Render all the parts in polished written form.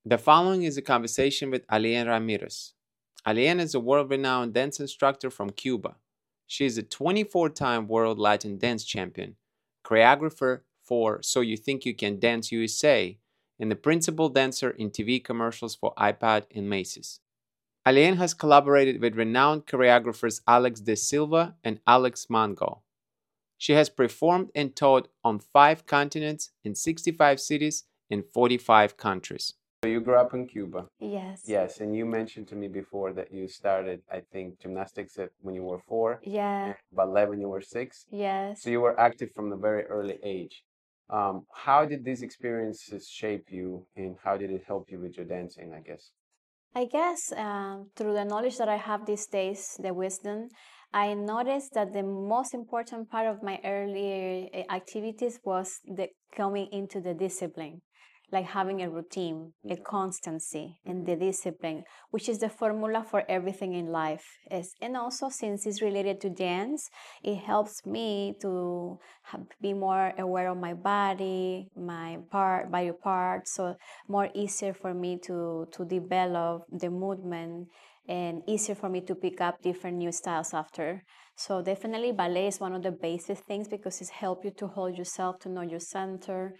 The following is a conversation with Alien Ramirez. Alien is a world renowned dance instructor from Cuba. She is a 24-time World Latin Dance Champion, choreographer for So You Think You Can Dance USA, and the principal dancer in TV commercials for iPad and Macy's. Alien has collaborated with renowned choreographers Alex De Silva and Alex Mango. She has performed and taught on 5 continents in 65 cities in 45 countries. So you grew up in Cuba. Yes. Yes, and you mentioned to me before that you started, I think, gymnastics when you were 4, Yeah. and ballet when you were 6. Yes. So you were active from a very early age. How did these experiences shape you, and how did it help you with your dancing, I guess? I guess through the knowledge that I have these days, the wisdom, I noticed that the most important part of my early activities was the coming into the discipline, like having a routine, a constancy, and the discipline, which is the formula for everything in life. And also, since it's related to dance, it helps me to be more aware of my body, my body parts, so more easier for me to develop the movement and easier for me to pick up different new styles after. So definitely ballet is one of the basic things because it helps you to hold yourself, to know your center,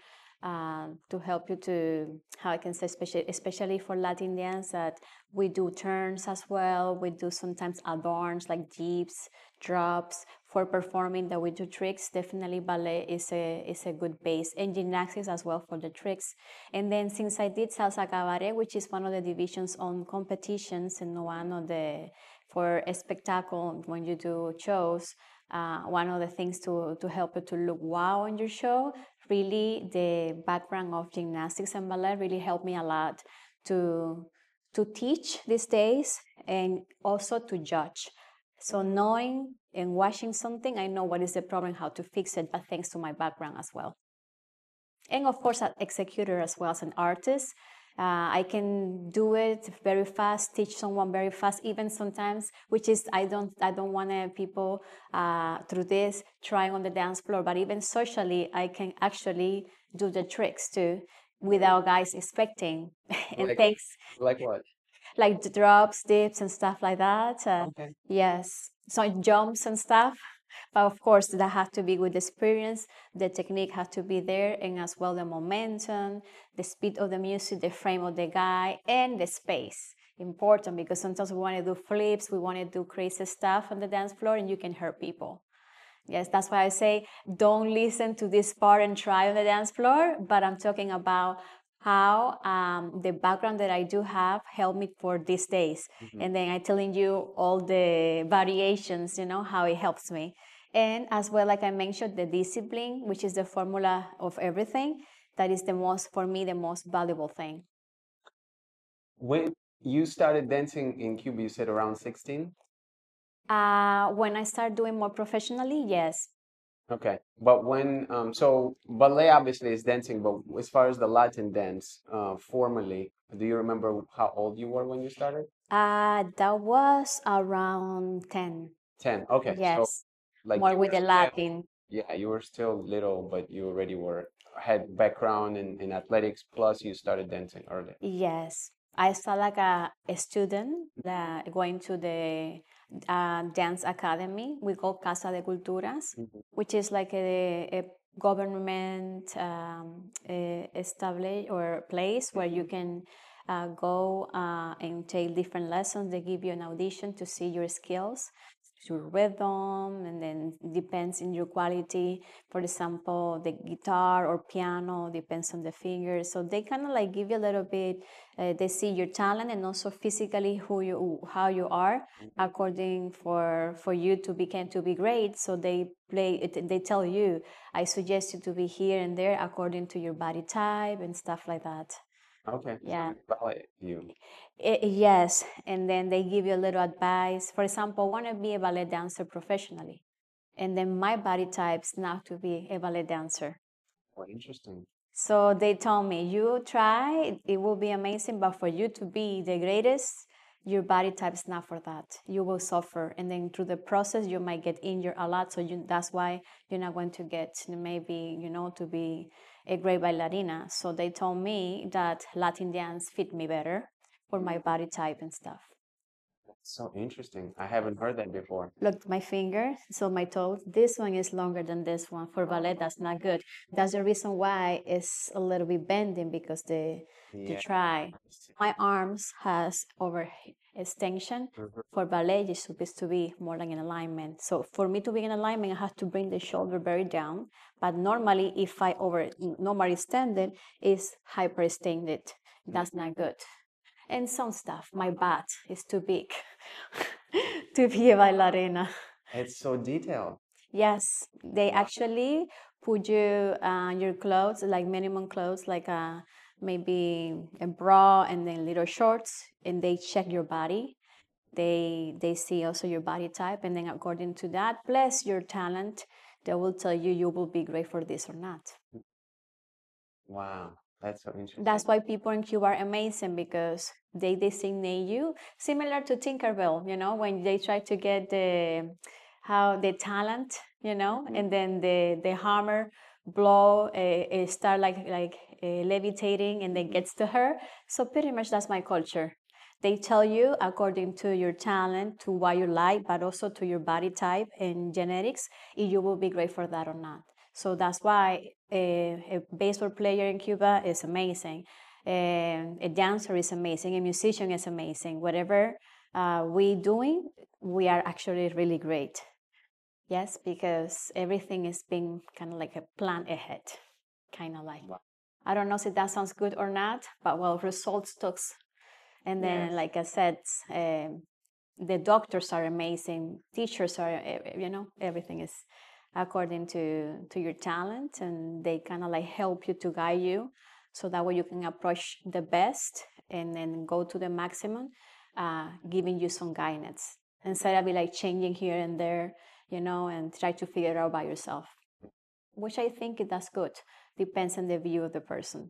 to help you to, how I can say, especially for Latin dance, that we do turns as well. We do sometimes adorns like jeeps, drops. For performing that we do tricks, definitely ballet is a good base, and gymnastics as well for the tricks. And then since I did salsa cabaret, which is one of the divisions on competitions and one of the for a spectacle when you do shows, one of the things to help you to look wow on your show, really the background of gymnastics and ballet really helped me a lot to to teach these days and also to judge. So knowing and watching something, I know what is the problem, how to fix it, but thanks to my background as well. And of course, an executor as well as an artist. I can do it very fast, teach someone very fast, even sometimes, which is I don't want people through this trying on the dance floor, but even socially, I can actually do the tricks too without guys expecting. And Like, thanks, like what? like the drops, dips, and stuff like that. Okay. Yes, so jumps and stuff. But of course, that has to be with experience. The technique has to be there, and as well the momentum, the speed of the music, the frame of the guy, and the space. Important because sometimes we want to do flips, we want to do crazy stuff on the dance floor, and you can hurt people. Yes, that's why I say don't listen to this part and try on the dance floor. But I'm talking about how the background that I do have helped me for these days. And then I'm telling you all the variations, how it helps me. And as well, like I mentioned, the discipline, which is the formula of everything, that is the most, for me, the most valuable thing. When you started dancing in Cuba, you said around 16? When I start doing more professionally, yes. Okay. But so ballet obviously is dancing, but as far as the Latin dance, formally, do you remember how old you were when you started? That was around 10. 10. Okay. So Yes, like more you with were the still, Latin. yeah, you were still little, but you already had background in athletics, plus you started dancing early. Yes, I started like a student going to the dance academy. We call Casa de Culturas, Mhm. which is like a government established or place where you can go and take different lessons. They give you an audition to see your skills, your rhythm, and then depends in your quality. For example, the guitar or piano depends on the fingers. So they kind of like give you a little bit. They see your talent and also physically how you are according for you to be great. So they play it. They tell you, I suggest you to be here and there according to your body type and stuff like that. Okay. So Yeah. it's ballet you. Yes, and then they give you a little advice. For example, I want to be a ballet dancer professionally, and then my body type's not to be a ballet dancer. Oh, interesting. So they told me, you try, it will be amazing, but for you to be the greatest, your body type is not for that. You will suffer, and then through the process, you might get injured a lot. So that's why you're not going to get maybe to be a great ballerina. So they told me that Latin dance fit me better for my body type and stuff. So interesting. I haven't heard that before. Look, my finger, so my toe, this one is longer than this one. For ballet, that's not good. That's the reason why it's a little bit bending because the Yeah. try. My arms has over extension. For ballet, it's supposed to be more like in alignment. So for me to be in alignment, I have to bring the shoulder very down. But normally, if I over normally extended, is hyperextended. That's not good. And some stuff, my butt is too big to be a bailarina. It's so detailed. Yes, they actually put you your clothes, like minimum clothes, like maybe a bra and then little shorts, and they check your body. They see also your body type, and then according to that, plus your talent, they will tell you you will be great for this or not. Wow, that's so interesting. That's why people in Cuba are amazing because they designate you similar to Tinkerbell, you know, when they try to get the talent, you know, and then the hammer blow start like levitating and then gets to her. So pretty much that's my culture. They tell you according to your talent, to what you like, but also to your body type and genetics, if you will be great for that or not. So that's why a baseball player in Cuba is amazing. A dancer is amazing. A musician is amazing. Whatever we doing, we are actually really great. Yes, because everything is being kind of like a plan ahead, kind of like. I don't know if that sounds good or not, but well, results talks. And then, Yes. like I said, the doctors are amazing. Teachers are, you know, everything is according to your talent, and they kind of like help you to guide you, so that way you can approach the best and then go to the maximum, giving you some guidance instead of be like changing here and there, you know, and try to figure it out by yourself. Which I think that's good. Depends on the view of the person.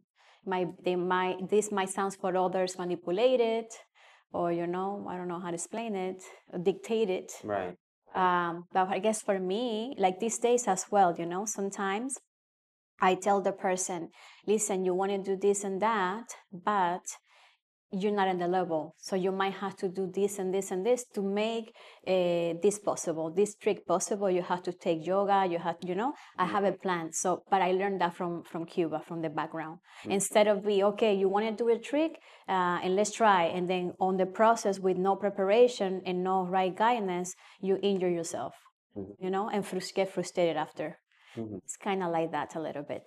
This might sound for others manipulated, or you know, I don't know how to explain it, dictated. Right. But I guess for me, like these days as well, you know, sometimes I tell the person, listen, you want to do this and that, but you're not in the level. So you might have to do this and this and this to make this possible, this trick possible. You have to take yoga. You have, you know, I have a plan. So, but I learned that from Cuba, from the background. Instead of be, okay, you want to do a trick and let's try. And then on the process with no preparation and no right guidance, you injure yourself, you know, and get frustrated after. It's kind of like that a little bit.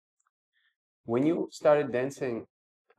When you started dancing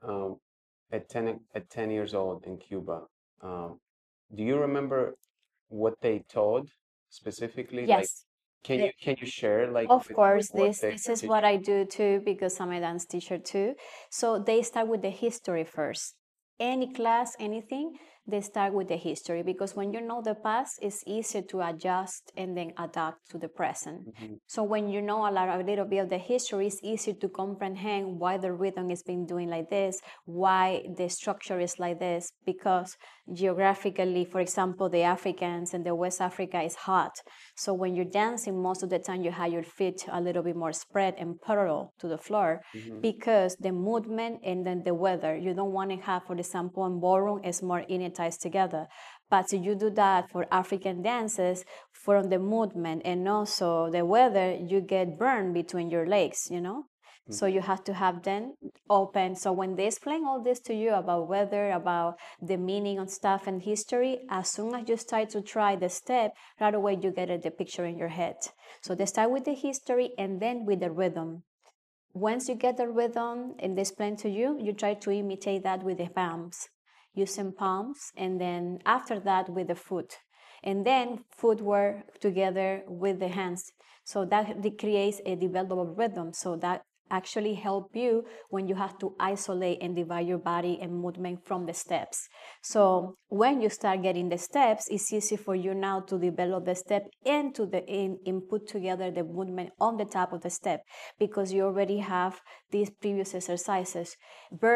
at 10 years old in Cuba, do you remember what they taught specifically? Like, Yes. can you share like Of with course, what this is teach what you? I do too because I'm a dance teacher too. So they start with the history first. Any class, anything, they start with the history because when you know the past, it's easier to adjust and then adapt to the present. So when you know a little bit of the history, it's easier to comprehend why the rhythm is being doing like this, why the structure is like this, because geographically, for example, the Africans and the West Africa is hot. So when you're dancing, most of the time you have your feet a little bit more spread and parallel to the floor because the movement and then the weather, you don't want to have, for example, in ballroom is more unitized together. But if you do that for African dances, from the movement and also the weather, you get burned between your legs, you know? So you have to have them open. So when they explain all this to you about weather, about the meaning of stuff and history, as soon as you start to try the step, right away you get the picture in your head. So they start with the history and then with the rhythm. Once you get the rhythm and they explain to you, you try to imitate that with the palms, using palms, and then after that with the foot. And then footwork together with the hands. So that creates a developable rhythm. So that actually help you when you have to isolate and divide your body and movement from the steps. So when you start getting the steps, it's easy for you now to develop the step and to put together the movement on the top of the step because you already have these previous exercises. Verse,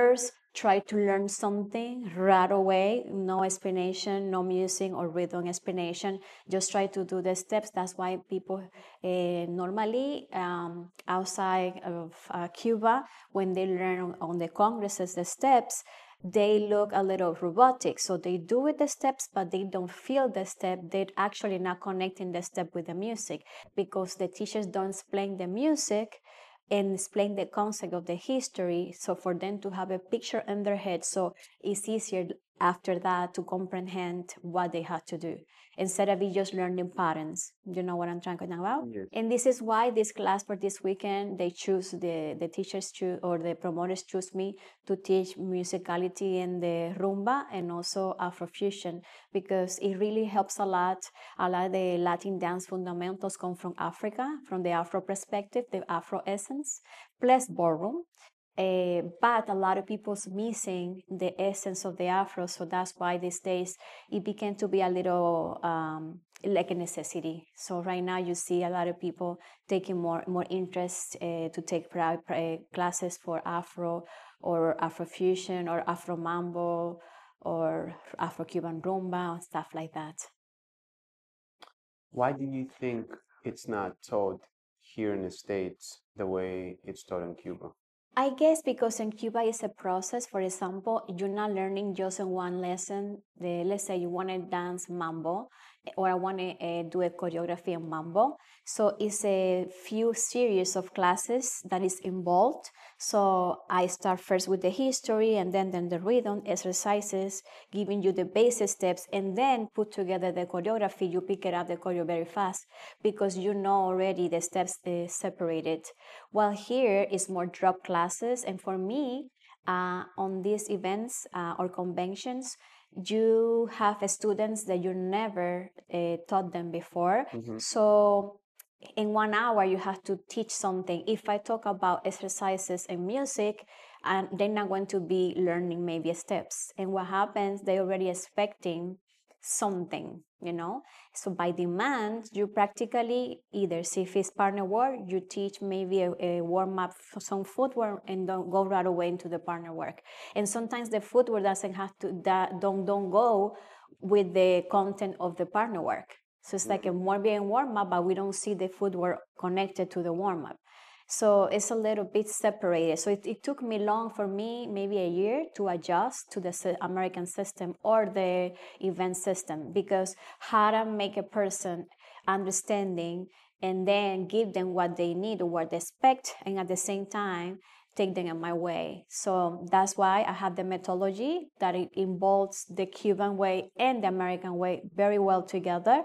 try to learn something right away, no explanation, no music or rhythm explanation, just try to do the steps. That's why people normally outside of Cuba, when they learn on the congresses the steps, they look a little robotic. So they do with the steps, but they don't feel the step. They're actually not connecting the step with the music because the teachers don't explain the music and explain the concept of the history. So for them to have a picture in their head, so it's easier after that to comprehend what they have to do instead of just learning patterns. You know what I'm trying to talk about? Yes. And this is why this class for this weekend, they choose the teachers choose or the promoters choose me to teach musicality in the rumba and also Afrofusion because it really helps a lot. A lot of the Latin dance fundamentals come from Africa, from the Afro perspective, the Afro essence, plus ballroom. But a lot of people's missing the essence of the Afro, so that's why these days it began to be a little like a necessity. So right now you see a lot of people taking more interest to take classes for Afro or Afrofusion or Afro Mambo or Afro-Cuban rumba and stuff like that. Why do you think it's not taught here in the States the way it's taught in Cuba? I guess because in Cuba it's a process. For example, you're not learning just in one lesson. Let's say you want to dance mambo, or I want to do a choreography in mambo. So it's a few series of classes that is involved. So I start first with the history and then the rhythm exercises, giving you the basic steps, and then put together the choreography. You pick it up the choreo very fast because you know already the steps separated. While here is more drop classes, and for me, on these events or conventions, you have students that you never taught them before. So in 1 hour you have to teach something. If I talk about exercises and music, and they're not going to be learning maybe steps, and what happens, they're already expecting something, you know. So by demand, you practically either see if it's partner work, you teach maybe a warm up for some footwork and don't go right away into the partner work. And sometimes the footwork doesn't have to don't go with the content of the partner work. So it's like a more being warm up, but we don't see the footwork connected to the warm up. So it's a little bit separated. So it took me long for me, maybe a year, to adjust to the American system or the event system, because how to make a person understanding and then give them what they need or what they expect, and at the same time take them in my way. So that's why I have the methodology that it involves the Cuban way and the American way very well together.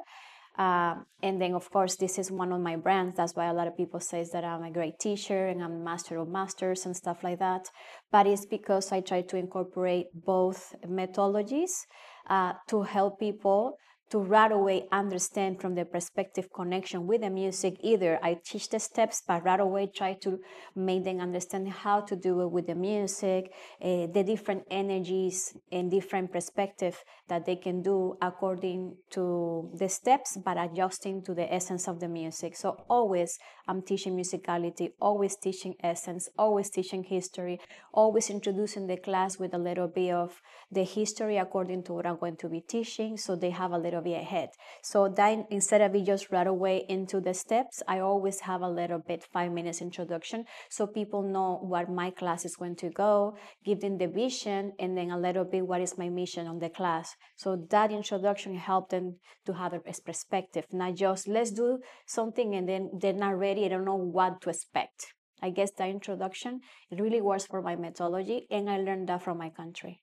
And then, of course, this is one of my brands. That's why a lot of people say that I'm a great teacher and I'm a master of masters and stuff like that. But it's because I try to incorporate both methodologies to help people to right away understand from the perspective connection with the music. Either I teach the steps, but right away try to make them understand how to do it with the music, the different energies and different perspective that they can do according to the steps, but adjusting to the essence of the music. So always I'm teaching musicality, always teaching essence, always teaching history, always introducing the class with a little bit of the history according to what I'm going to be teaching, so they have a little bit ahead. So then instead of it just right away into the steps, I always have a little bit 5 minutes introduction so people know what my class is going to go, give them the vision, and then a little bit what is my mission on the class. So that introduction helped them to have a perspective, not just let's do something and then they're not ready, I don't know what to expect. I guess the introduction, it really works for my methodology, and I learned that from my country.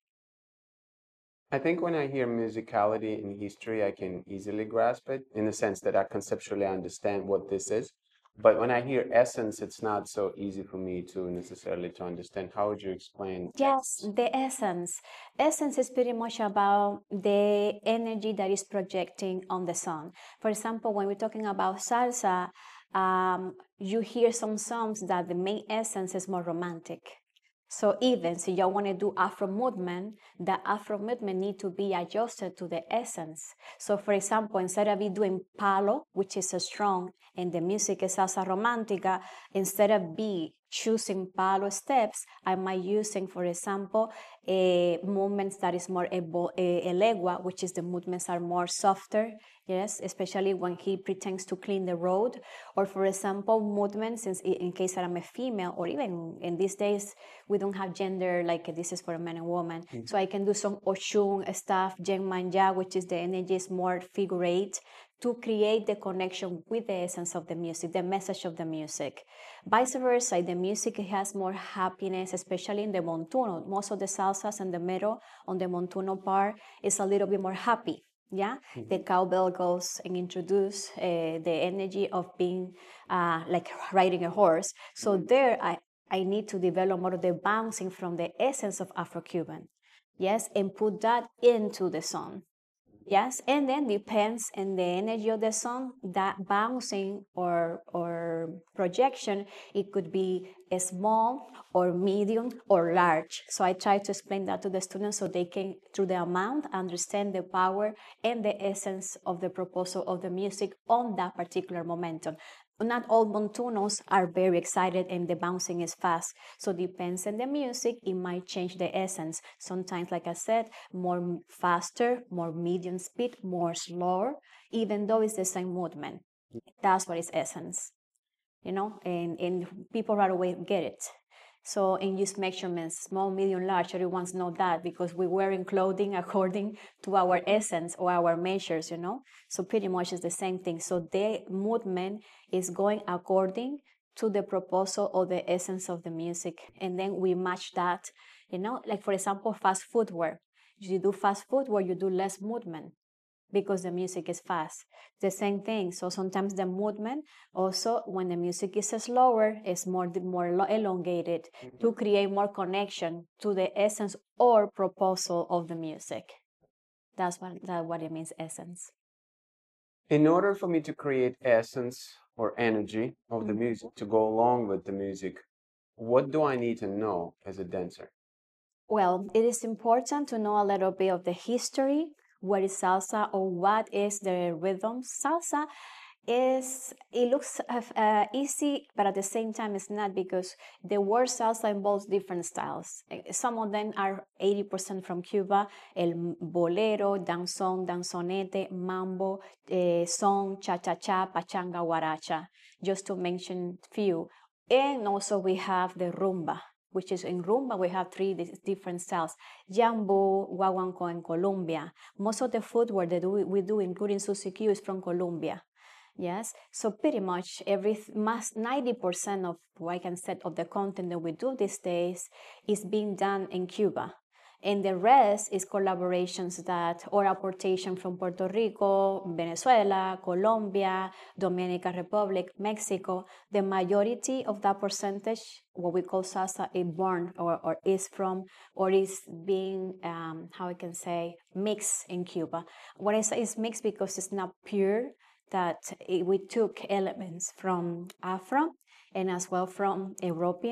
I think when I hear musicality in history, I can easily grasp it in the sense that I conceptually understand what this is. But when I hear essence, it's not so easy for me to necessarily to understand. How would you explain Yes, essence? the essence. Essence is pretty much about the energy that is projecting on the song. For example, when we're talking about salsa, you hear some songs that the main essence is more romantic. So even if you want to do Afro movement, the Afro movement need to be adjusted to the essence. So for example, instead of it doing palo, which is a strong, and the music is salsa romántica, instead of be choosing palo steps, I might using, for example, movements that is more elegua, which is the movements are more softer, yes, especially when he pretends to clean the road. Or for example, movements in case that I'm a female, or even in these days, we don't have gender, like this is for a man and woman. Mm-hmm. So I can do some Oshun stuff, Jen Manja, which is the energy is more figure eight, to create the connection with the essence of the music, the message of the music. Vice versa, the music has more happiness, especially in the montuno. Most of the salsas and the mero on the montuno part is a little bit more happy. Yeah, mm-hmm. The cowbell goes and introduce the energy of being like riding a horse. So mm-hmm. There, I need to develop more of the bouncing from the essence of Afro-Cuban. Yes, and put that into the song. Yes, and then depends on the energy of the song, that bouncing or projection, it could be a small or medium or large. So I try to explain that to the students so they can, through the amount, understand the power and the essence of the proposal of the music on that particular momentum. Not all montunos are very excited and the bouncing is fast. So depends on the music, it might change the essence. Sometimes, like I said, more faster, more medium speed, more slower, even though it's the same movement. That's what is essence, and people right away get it. So, and use measurements, small, medium, large, everyone's know that because we wearing clothing according to our essence or our measures, So pretty much it's the same thing. So the movement is going according to the proposal or the essence of the music. And then we match that, like for example, fast footwear. You do fast footwear, you do less movement because the music is fast. The same thing. So sometimes the movement also, when the music is slower, is more elongated to create more connection to the essence or proposal of the music. That's what it means, essence. In order for me to create essence or energy of the music to go along with the music, what do I need to know as a dancer? Well, it is important to know a little bit of the history. What is salsa or what is the rhythm? Salsa it looks easy, but at the same time it's not, because the word salsa involves different styles. Some of them are 80% from Cuba: el bolero, danzón, danzonete, mambo, son, cha-cha-cha, pachanga, guaracha, just to mention few. And also we have the rumba, which is in rumba, we have three different styles: jambo, guaguancó, and Colombia. Most of the footwork that we do, including Susie Q, is from Colombia. Yes, so pretty much 90% of what I can say of the content that we do these days is being done in Cuba. And the rest is collaborations or apportation from Puerto Rico, Venezuela, Colombia, Dominican Republic, Mexico. The majority of that percentage, what we call salsa, is born or is from, or is being, how I can say, mixed in Cuba. What I say is mixed because it's not pure, that we took elements from Afro and as well from Europe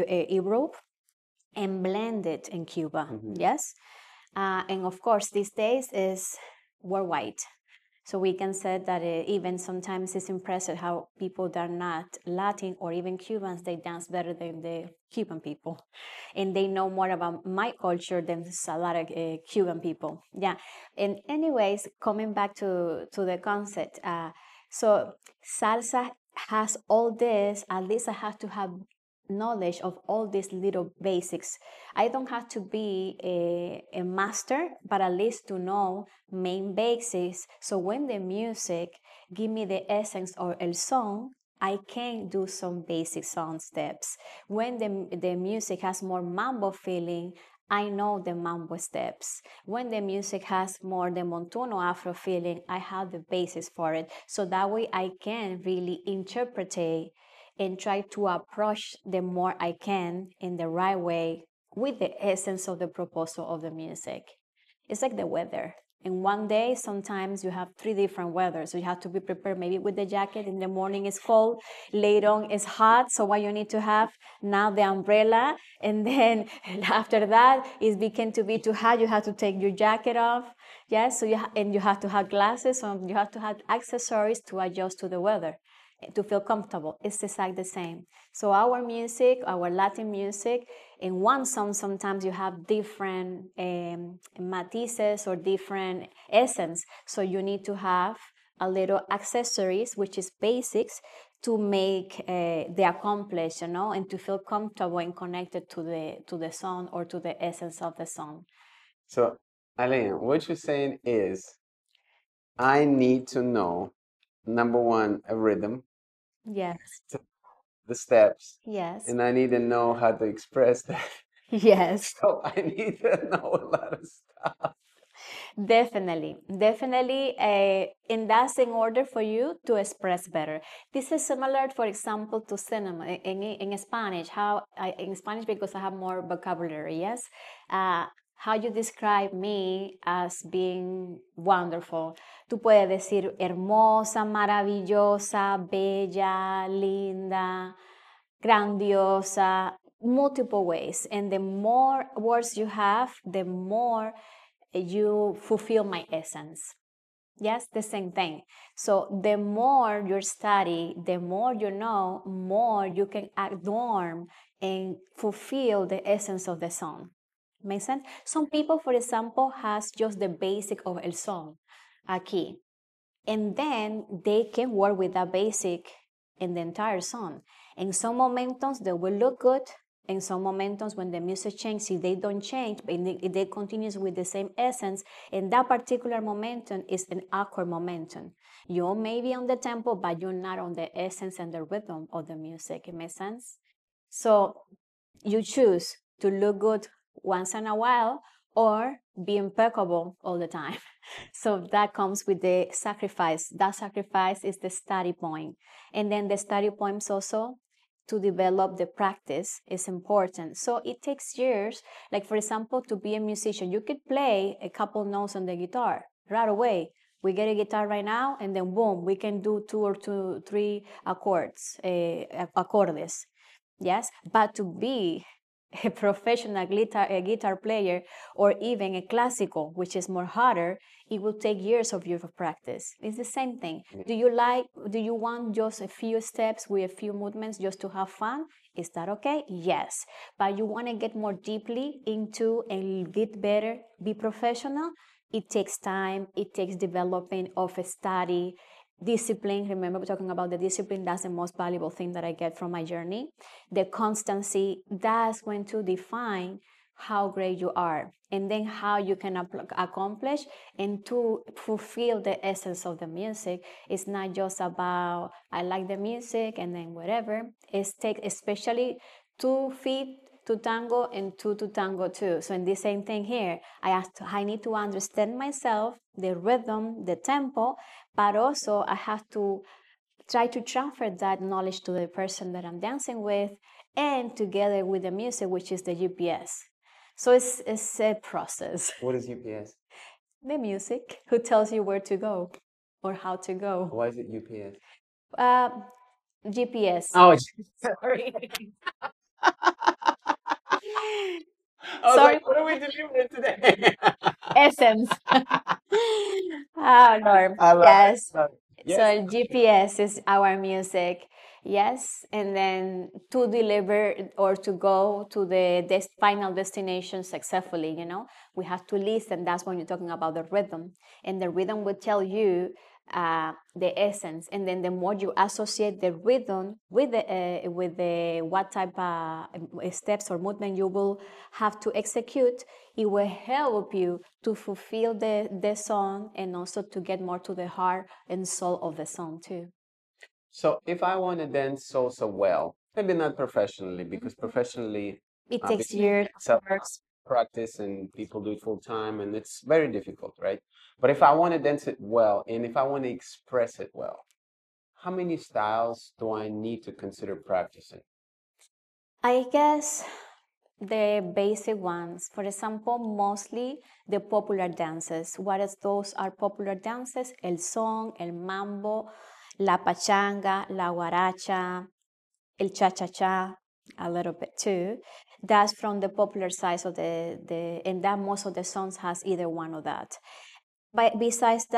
and blended in Cuba. Mm-hmm. Yes, and of course these days is worldwide. So we can say that even sometimes it's impressive how people that are not Latin or even Cubans, they dance better than the Cuban people. And they know more about my culture than a lot of Cuban people. Yeah. And anyways, coming back to the concept. So salsa has all this, at least I have to have knowledge of all these little basics. I don't have to be a master, but at least to know main basics. So when the music give me the essence or el son, I can do some basic song steps. When the music has more mambo feeling, I know the mambo steps. When the music has more the montuno Afro feeling, I have the basis for it. So that way I can really interpret and try to approach the more I can in the right way with the essence of the proposal of the music. It's like the weather. In one day, sometimes you have 3 different weathers. So you have to be prepared maybe with the jacket. In the morning it's cold, later on it's hot. So what you need to have now, the umbrella. And then after that, it became to be too hot. You have to take your jacket off. Yes, so you have to have glasses. So you have to have accessories to adjust to the weather. to feel comfortable. It's exactly the same. So our music, our Latin music, in one song, sometimes you have different matices or different essence. So you need to have a little accessories, which is basics, to make the accomplish, and to feel comfortable and connected to the song or to the essence of the song. So, Alain, what you're saying is, I need to know, number one, a rhythm, Yes. the steps, Yes. and I need to know how to express that. Yes. So I need to know a lot of stuff. Definitely, definitely. And that's in order for you to express better. This is similar, for example, to cinema in Spanish. In Spanish, because I have more vocabulary, yes? How you describe me as being wonderful. Tú puedes decir hermosa, maravillosa, bella, linda, grandiosa, multiple ways. And the more words you have, the more you fulfill my essence. Yes, the same thing. So the more you study, the more you know, more you can adorn and fulfill the essence of the song. Make sense? Some people, for example, has just the basic of el song aquí, and then they can work with that basic in the entire song. In some momentums, they will look good. In some momentums, when the music changes, if they don't change, but if they continue with the same essence, in that particular momentum is an awkward momentum. You may be on the tempo, but you're not on the essence and the rhythm of the music. It makes sense? So you choose to look good once in a while or be impeccable all the time. So that comes with the sacrifice. That sacrifice is the study point. And then the study points also to develop the practice is important. So it takes years, like for example, to be a musician, you could play a couple notes on the guitar right away. We get a guitar right now, and then boom, we can do three accords, acordes. Yes, but to be a professional guitar player or even a classical, which is more harder, it will take years of your practice. It's the same thing. Do you want just a few steps with a few movements just to have fun? Is that okay? Yes. But you want to get more deeply into and get better, be professional? It takes time, it takes developing of a study, discipline. Remember, we're talking about the discipline. That's the most valuable thing that I get from my journey. The constancy, that's going to define how great you are, and then how you can accomplish and to fulfill the essence of the music. It's not just about I like the music and then whatever. It's take especially 2 feet to tango and two to tango too. So in the same thing here, I need to understand myself, the rhythm, the tempo, but also I have to try to transfer that knowledge to the person that I'm dancing with and together with the music, which is the GPS. So it's a process. What is UPS? The music who tells you where to go or how to go. Why is it UPS? GPS. Oh, Sorry. I was Sorry. like, what are we delivering today? Essence. Oh, Lord. I love Yes. it. Love it. So Yes. GPS is our music. Yes. And then to deliver or to go to the final destination successfully, we have to listen. That's when you're talking about the rhythm. And the rhythm will tell you the essence. And then the more you associate the rhythm with the what type of steps or movement you will have to execute, it will help you to fulfill the song and also to get more to the heart and soul of the song too. So if I want to dance salsa well, maybe not professionally, because professionally, It takes obviously, years, it's of a course. practice and people do it full time and it's very difficult, right? But if I want to dance it well and if I want to express it well, how many styles do I need to consider practicing? I guess the basic ones. For example, mostly the popular dances. What is those are popular dances? El son, el mambo, la pachanga, la guaracha, el cha-cha-cha, a little bit too. That's from the popular side of and that most of the songs has either one of that. But besides that,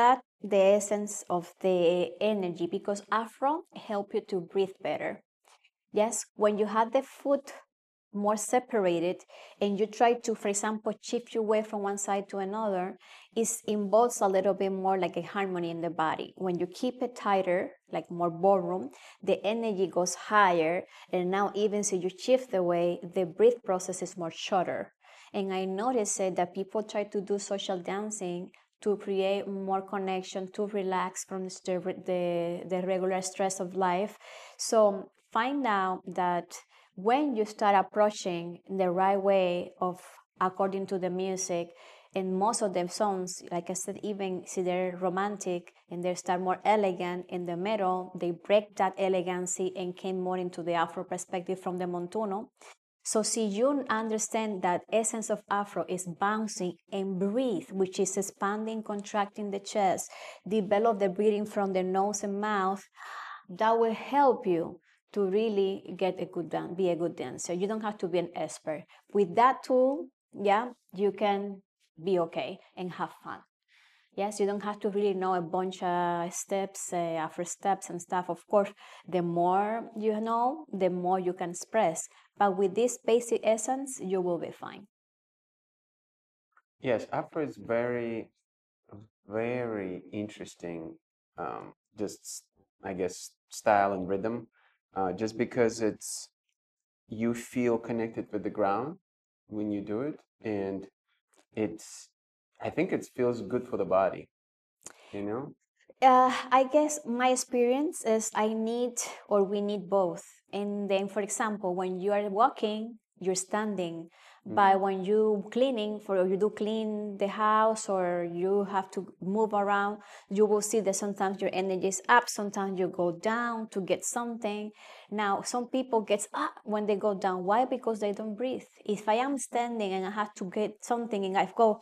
the essence of the energy, because Afro help you to breathe better. Yes, when you have the foot more separated and you try to, for example, shift your weight from one side to another, it involves a little bit more like a harmony in the body. When you keep it tighter, like more ballroom, the energy goes higher, and now even so you shift the weight, the breath process is more shorter. And I noticed that people try to do social dancing to create more connection, to relax from the regular stress of life. So find out that when you start approaching the right way of according to the music, and most of the songs, like I said, even see they're romantic and they start more elegant in the middle, they break that elegancy and came more into the Afro perspective from the montuno. So see, you understand that essence of Afro is bouncing and breathe, which is expanding, contracting the chest, develop the breathing from the nose and mouth. That will help you to really get a good dance, be a good dancer. You don't have to be an expert. With that tool, yeah, you can be okay and have fun. Yes, you don't have to really know a bunch of steps, after steps and stuff. Of course, the more you know, the more you can express. But with this basic essence, you will be fine. Yes, Afro is very, very interesting. Just, I guess, style and rhythm. Just because you feel connected with the ground when you do it, and it's, I think it feels good for the body, you know? I guess my experience is I need or we need both. And then, for example, when you are walking, you're standing. But when you cleaning for you do clean the house or you have to move around, you will see that sometimes your energy is up, sometimes you go down to get something. Now, some people get up when they go down. Why? Because they don't breathe. If I am standing and I have to get something and I go,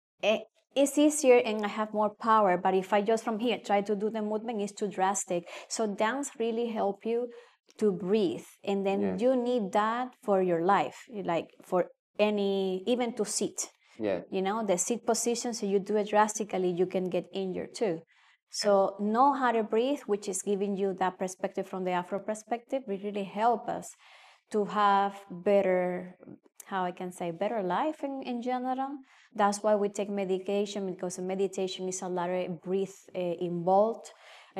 it's easier and I have more power. But if I just from here try to do the movement, it's too drastic. So dance really help you to breathe, and then Yes. you need that for your life, like for any, even to sit. Yeah. You know, the sit position. So you do it drastically, you can get injured too. So know how to breathe, which is giving you that perspective from the Afro perspective, will really help us to have better, how I can say, better life in general. That's why we take medication, because meditation is a lot of breath involved.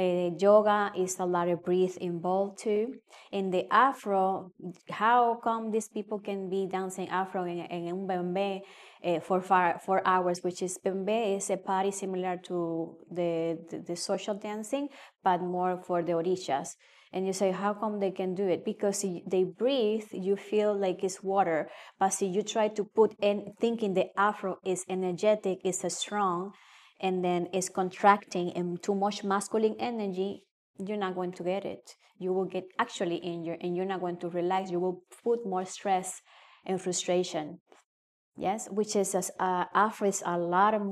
Yoga is a lot of breath involved too. In the Afro, how come these people can be dancing Afro in un bembe for 4 hours, which is bembe is a party similar to the social dancing, but more for the orishas. And you say, how come they can do it? Because they breathe, you feel like it's water. But see, you try to put in, thinking the Afro is energetic, is strong, and then it's contracting and too much masculine energy, you're not going to get it. You will get actually injured and you're not going to relax. You will put more stress and frustration. Yes, which is offers a lot of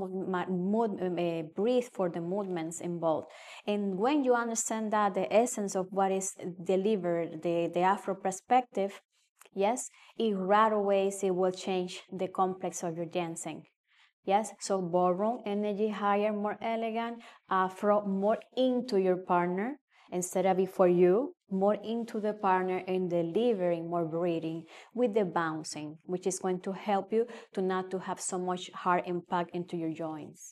breathe for the movements involved. And when you understand that the essence of what is delivered, the Afro perspective, yes, in rare ways it will change the complex of your dancing. Yes, so ballroom energy higher, more elegant, Afro more into your partner instead of it for you, more into the partner and delivering more breathing with the bouncing, which is going to help you to not to have so much hard impact into your joints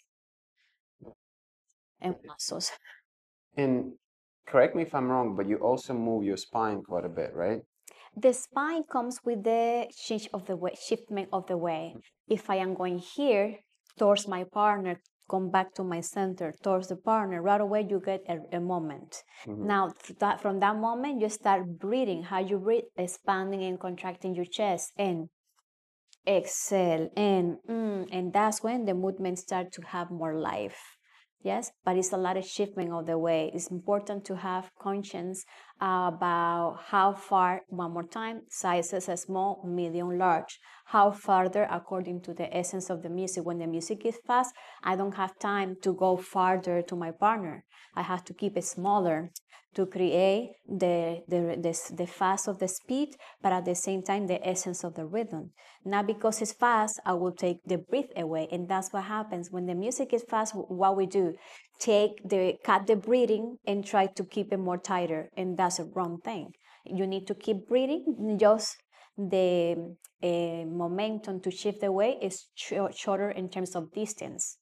and muscles. And correct me if I'm wrong, but you also move your spine quite a bit, right? The spine comes with the change of the way, shiftment of the way. If I am going here towards my partner, come back to my center towards the partner, right away you get a moment. Now from that moment you start breathing. How you breathe? Expanding and contracting your chest, and exhale, and that's when the movements start to have more life. Yes, but it's a lot of shifting of the way. It's important to have conscience about how far, one more time, sizes are small, medium, large, how farther according to the essence of the music. When the music is fast, I don't have time to go farther to my partner. I have to keep it smaller to create the fast of the speed, but at the same time, the essence of the rhythm. Not because it's fast, I will take the breath away. And that's what happens when the music is fast. What we do, cut the breathing and try to keep it more tighter. And that's a wrong thing. You need to keep breathing, just the momentum to shift away is shorter in terms of distance.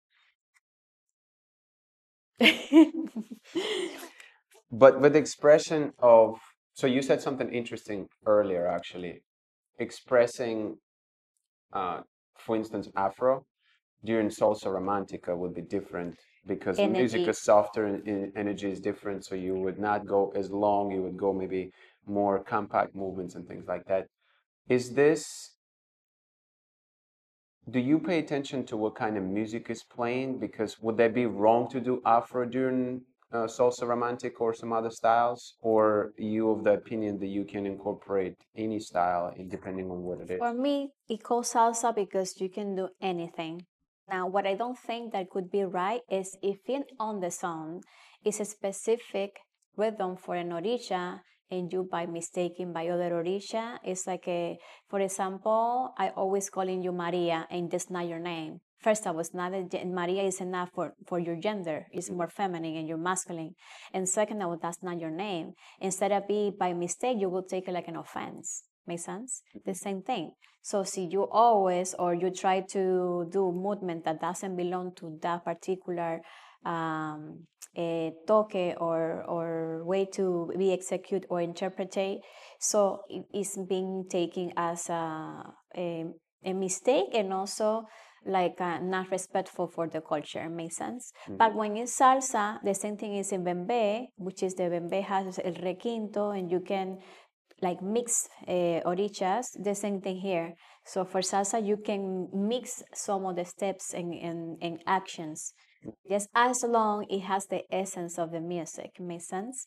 But with the expression of, so you said something interesting earlier, actually, expressing, for instance, Afro during salsa romantica would be different because the music Energy. is softer and energy is different. So you would not go as long, you would go maybe more compact movements and things like that. Is this, do you pay attention to what kind of music is playing? Because would that be wrong to do Afro during salsa romantic or some other styles? Or you of the opinion that you can incorporate any style depending on what it is? For me, it calls salsa because you can do anything. Now, what I don't think that could be right is if in on the song is a specific rhythm for an orisha and you by mistaking by other orisha, it's like a, for example, I always calling you Maria and that's not your name. First of all, it's not Maria is enough for your gender. It's more feminine and you're masculine. And second of all, that's not your name. Instead of be by mistake, you will take it like an offense. Make sense? The same thing. So see, you always or you try to do movement that doesn't belong to that particular toque or way to be execute or interpreted. So it is being taken as a mistake and also like not respectful for the culture. Makes sense? But when it's salsa, the same thing is in bembe, which is the bembe has el requinto, and you can like mix orichas, the same thing here. So for salsa, you can mix some of the steps and actions, just as long it has the essence of the music. Makes sense?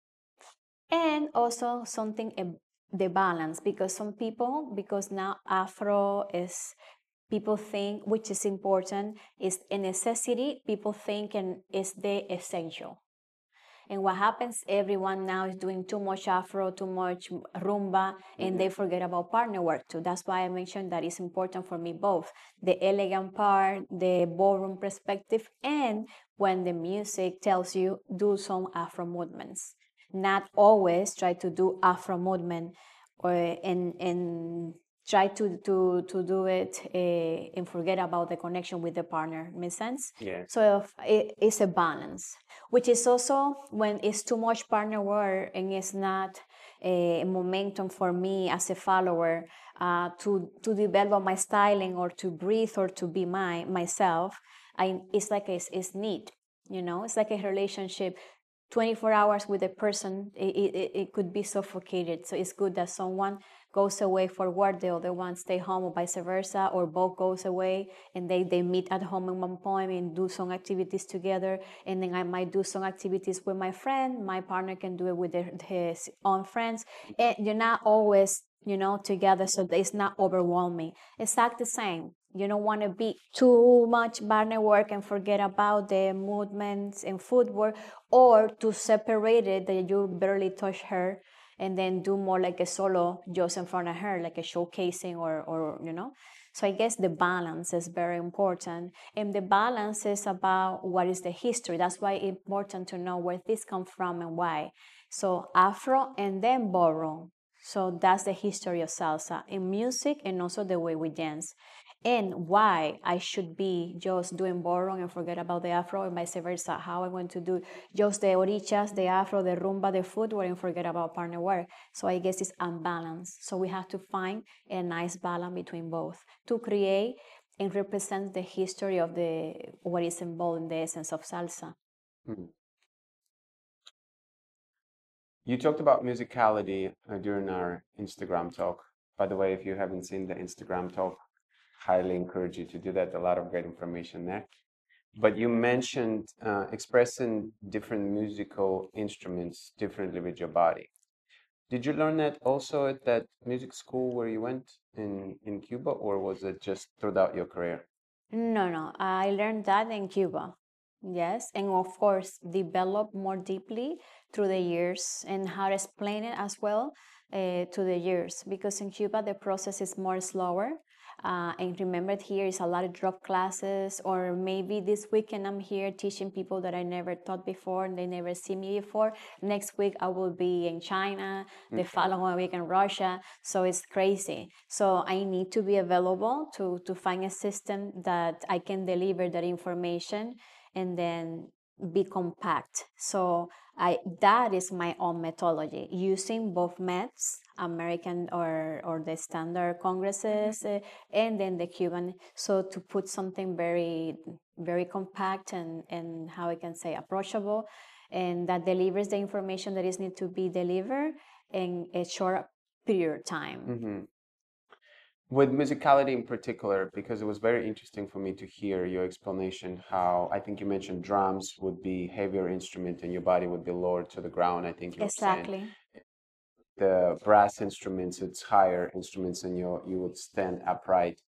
And also something the balance, because some people, because now Afro is people think, which is important, is a necessity. People think and is the essential. And what happens, everyone now is doing too much Afro, too much rumba, and they forget about partner work too. That's why I mentioned that it's important for me both the elegant part, the ballroom perspective, and when the music tells you do some Afro movements. Not always try to do Afro movement or and try to do it and forget about the connection with the partner. Make sense? Yeah. So it's a balance, which is also when it's too much partner work and it's not a momentum for me as a follower to develop my styling or to breathe or to be myself. It's like it's need, it's like a relationship. 24 hours with a person, it could be suffocated. So it's good that someone goes away for work, the other one stay home, or vice versa, or both goes away and they meet at home at one point and do some activities together. And then I might do some activities with my friend. My partner can do it with his own friends. And you're not always, together, so it's not overwhelming. It's like the same. You don't want to be too much partner work and forget about the movements and footwork, or to separate it that you barely touch her and then do more like a solo just in front of her, like a showcasing or. So I guess the balance is very important. And the balance is about what is the history. That's why it's important to know where this comes from and why. So Afro and then ballroom. So that's the history of salsa in music and also the way we dance. And why I should be just doing ballroom and forget about the Afro and vice versa. How I'm going to do just the orichas, the Afro, the rumba, the footwork, and forget about partner work. So I guess it's unbalanced. So we have to find a nice balance between both to create and represent the history of the what is involved in the essence of salsa. Mhm. You talked about musicality during our Instagram talk. By the way, if you haven't seen the Instagram talk, highly encourage you to do that. A lot of great information there. But you mentioned expressing different musical instruments differently with your body. Did you learn that also at that music school where you went in Cuba, or was it just throughout your career? No, no, I learned that in Cuba. Yes, and of course, develop more deeply through the years and how to explain it as well to the years. Because in Cuba, the process is more slower. And remember, here is a lot of drop classes, or maybe this weekend I'm here teaching people that I never taught before and they never see me before. Next week I will be in China, the following week in Russia. So it's crazy. So I need to be available to find a system that I can deliver that information and then be compact. So that is my own methodology, using both METs, American or the standard congresses, and then the Cuban. So to put something very, very compact and how I can say approachable, and that delivers the information that is need to be delivered in a short period of time. Mm-hmm. With musicality in particular, because it was very interesting for me to hear your explanation how I think you mentioned drums would be heavier instrument and your body would be lowered to the ground. I think you were saying Exactly. the brass instruments, it's higher instruments and you would stand upright.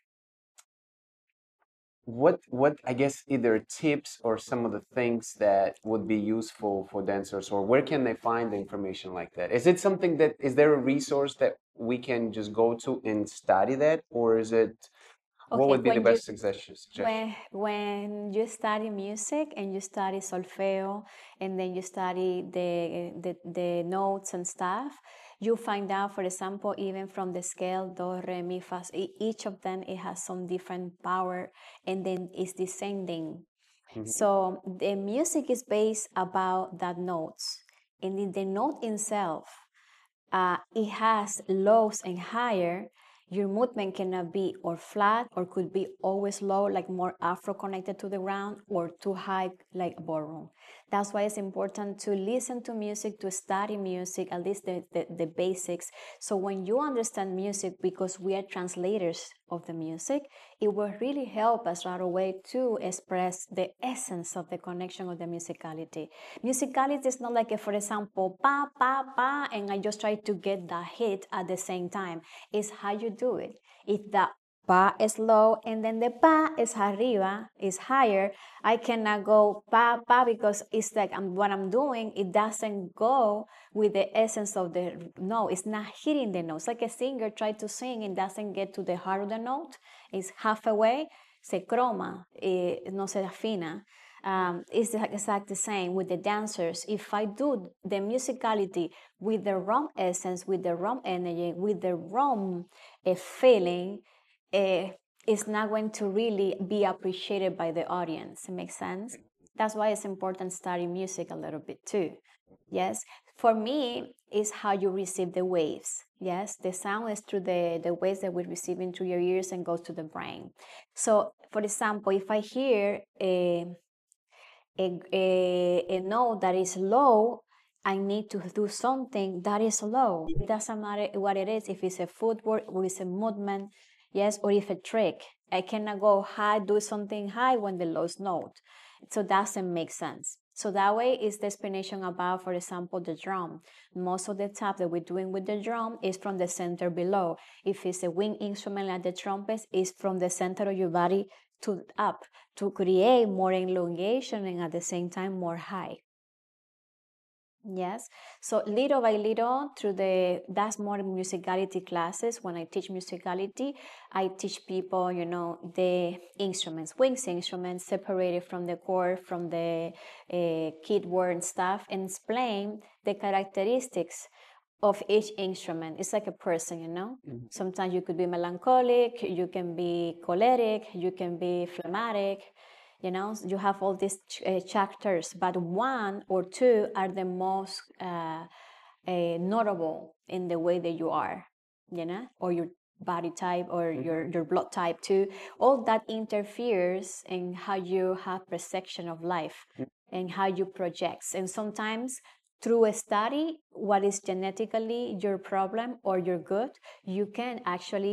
What I guess either tips or some of the things that would be useful for dancers, or where can they find the information like that? Is it something that is there a resource that we can just go to and study that, or is it what Okay, would be the best suggestion? when you study music and you study solfeo and then you study the notes and stuff, you find out, for example, even from the scale do, re, mi, fa, each of them it has some different power and then it's descending. So the music is based about that notes, and in the note itself, it has lows and higher. Your movement cannot be or flat or could be always low, like more afro connected to the ground, or too high, like ballroom. That's why it's important to listen to music, to study music, at least the basics. So when you understand music, because we are translators of the music, it will really help us right away to express the essence of the connection of the musicality. Musicality is not like, for example, pa, pa, pa, and I just try to get the hit at the same time. It's how you do it. If the pa is low and then the pa is arriba, is higher, I cannot go pa, pa because it's like what I'm doing, it doesn't go with the essence of the note. It's not hitting the note. It's like a singer try to sing and doesn't get to the heart of the note. It's halfway, se croma, no se afina. It's exactly the same with the dancers. If I do the musicality with the wrong essence, with the wrong energy, with the wrong feeling, it's not going to really be appreciated by the audience. It makes sense? That's why it's important studying music a little bit too. Yes, for me, is how you receive the waves. Yes, the sound is through the waves that we receive into your ears and goes to the brain. So, for example, if I hear a note that is low, I need to do something that is low. It doesn't matter what it is, if it's a footwork or it's a movement, yes, or if a trick. I cannot go high, do something high when the lowest note. So it doesn't make sense. So that way is the explanation about, for example, the drum. Most of the tap that we're doing with the drum is from the center below. If it's a wind instrument like the trumpet, it's from the center of your body to up to create more elongation and at the same time more high. Yes, so little by little through that's more musicality classes. When I teach musicality, I teach people, the instruments, wings instruments separated from the chord, from the keyboard and stuff, and explain the characteristics of each instrument. It's like a person. Sometimes you could be melancholic, you can be choleric, you can be phlegmatic. You have all these chapters, but one or two are the most notable in the way that you are, or your body type or your blood type too. All that interferes in how you have perception of life and how you project. And sometimes through a study, what is genetically your problem or your good, you can actually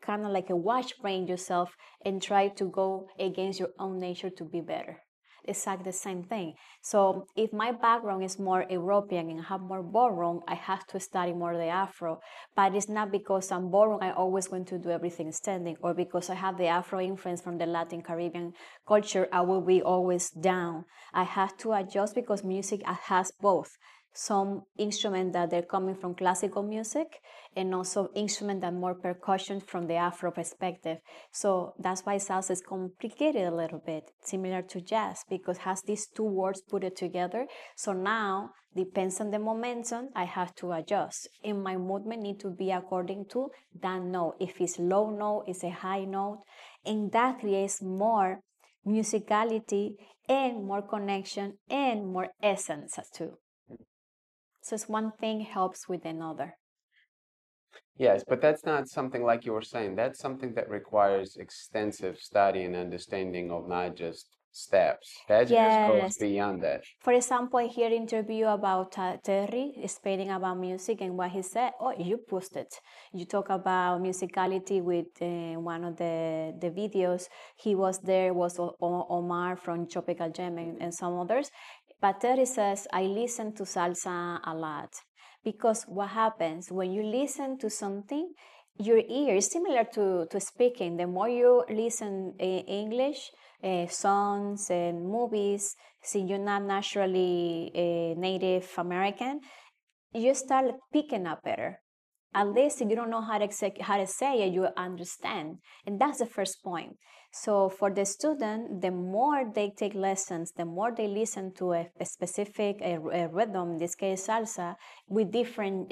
kind of like a wash brain yourself and try to go against your own nature to be better. Exactly the same thing. So if my background is more European and I have more ballroom, I have to study more the Afro. But it's not because I'm ballroom, I always going to do everything standing, or because I have the Afro influence from the Latin Caribbean culture, I will be always down. I have to adjust because music has both. Some instruments that they're coming from classical music and also instruments that are more percussion from the Afro perspective. So that's why salsa is complicated a little bit, similar to jazz, because it has these two words put it together. So now, depends on the momentum, I have to adjust. And my movement need to be according to that note. If it's low note, it's a high note. And that creates more musicality and more connection and more essence too. So it's one thing helps with another. Yes, but that's not something like you were saying. That's something that requires extensive study and understanding of not just steps. That just goes Yes. beyond that. For example, I hear interview about Terry explaining about music, and what he said, oh, you pushed it. You talk about musicality with one of the videos. He was there, was Omar from Tropical Gem and some others. But Terry says, I listen to salsa a lot. Because what happens when you listen to something, your ear is similar to speaking. The more you listen English, songs and movies, since you're not naturally a Native American, you start picking up better. At least if you don't know how to say it, you understand. And that's the first point. So for the student, the more they take lessons, the more they listen to a specific rhythm, in this case salsa, with different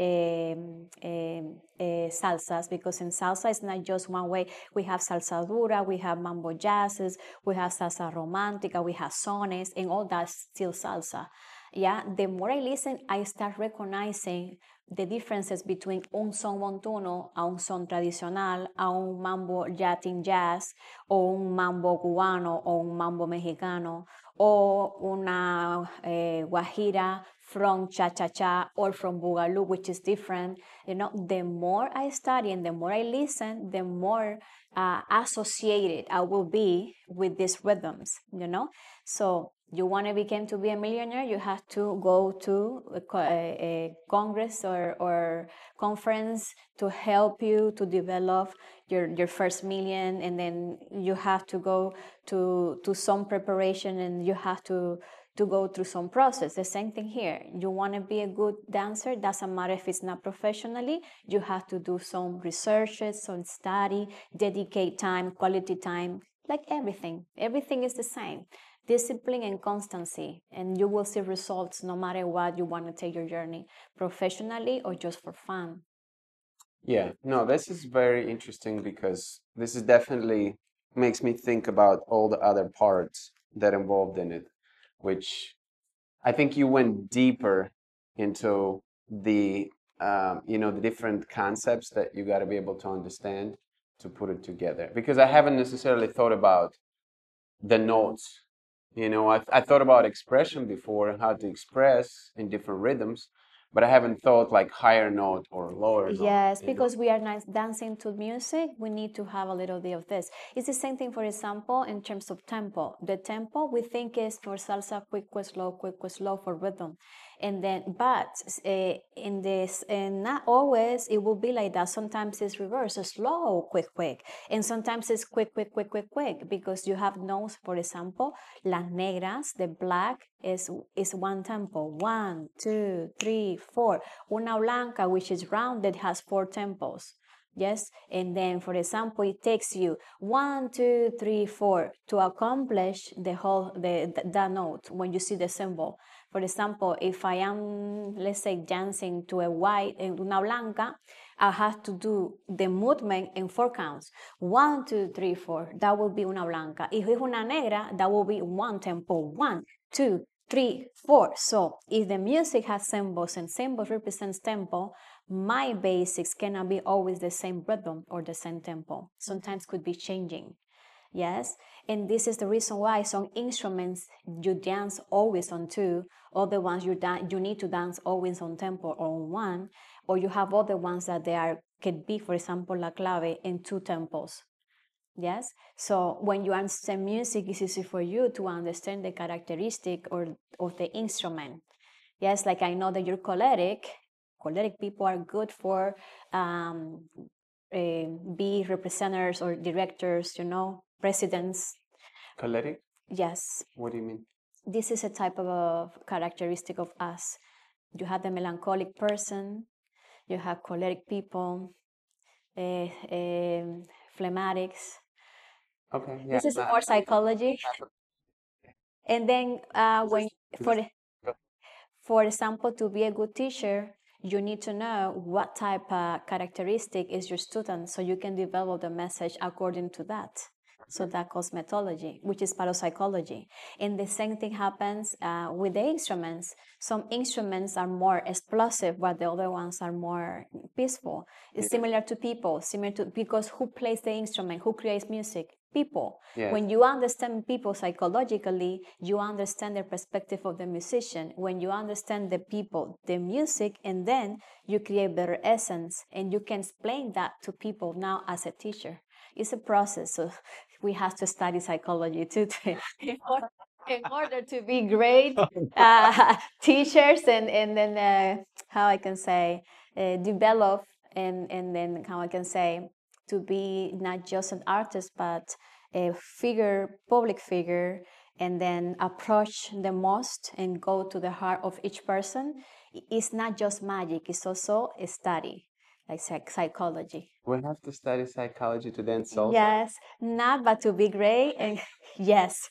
salsas, because in salsa it's not just one way. We have salsa dura, we have mambo jazzes, we have salsa romantica, we have sones, and all that's still salsa. Yeah, the more I listen, I start recognizing the differences between un son montuno a un son tradicional, a un mambo Latin jazz, o un mambo cubano, o un mambo mexicano, o una guajira from cha-cha-cha or from boogaloo, which is different. You know, the more I study and the more I listen, the more associated I will be with these rhythms, you know? So you want to become to be a millionaire, you have to go to a congress or conference to help you to develop your first million, and then you have to go to some preparation, and you have to go through some process. The same thing here. You want to be a good dancer, doesn't matter if it's not professionally, you have to do some researches, some study, dedicate time, quality time, like everything. Everything is the same. Discipline and constancy, and you will see results no matter what you want to take your journey, professionally or just for fun. Yeah, no, this is very interesting because this is definitely makes me think about all the other parts that involved in it, which I think you went deeper into the the different concepts that you got to be able to understand to put it together. Because I haven't necessarily thought about the notes. I thought about expression before, how to express in different rhythms, but I haven't thought like higher note or lower note. Yes, because we are dancing to music, we need to have a little bit of this. It's the same thing, for example, in terms of tempo. The tempo we think is for salsa quick, slow for rhythm. And then, but in this, and not always it will be like that. Sometimes it's reverse, slow, quick. And sometimes it's quick, because you have notes, for example, las negras, the black is one tempo. 1, 2, 3, 4. Una blanca, which is rounded, has 4 tempos. Yes, and then, for example, it takes you 1, 2, 3, 4 to accomplish the whole that note when you see the symbol. For example, if I am, let's say, dancing to a white and una blanca, I have to do the movement in 4 counts. 1, 2, 3, 4. That will be una blanca. If it's una negra, that will be 1 tempo. 1, 2, 3, 4. So if the music has symbols and symbols represents tempo, my basics cannot be always the same rhythm or the same tempo. Sometimes could be changing. Yes, and this is the reason why some instruments you dance always on 2, other ones you need to dance always on tempo or on 1, or you have other ones that they are could be, for example, la clave in 2 tempos. Yes. So when you understand music, it's easy for you to understand the characteristic or of the instrument. Yes, like I know that you're choleric. Choleric people are good for be representatives or directors, presidents. Choleric? Yes. What do you mean? This is a type of a characteristic of us. You have the melancholic person, you have choleric people, phlegmatics. Okay, yeah. This is more psychology. And then when for example, to be a good teacher, you need to know what type of characteristic is your student so you can develop the message according to that. So that calls methodology, which is parapsychology. And the same thing happens with the instruments. Some instruments are more explosive, while the other ones are more peaceful. It's similar to people, because who plays the instrument, who creates music? People. Yes. When you understand people psychologically, you understand the perspective of the musician. When you understand the people, the music, and then you create better essence, and you can explain that to people now as a teacher. It's a process. So we have to study psychology too in order to be great teachers and then how I can say develop and then how I can say to be not just an artist but a public figure, and then approach the most and go to the heart of each person. It's not just magic, it's also a study, like psychology. We have to study psychology to dance salsa? Yes, not but to be great, and yes.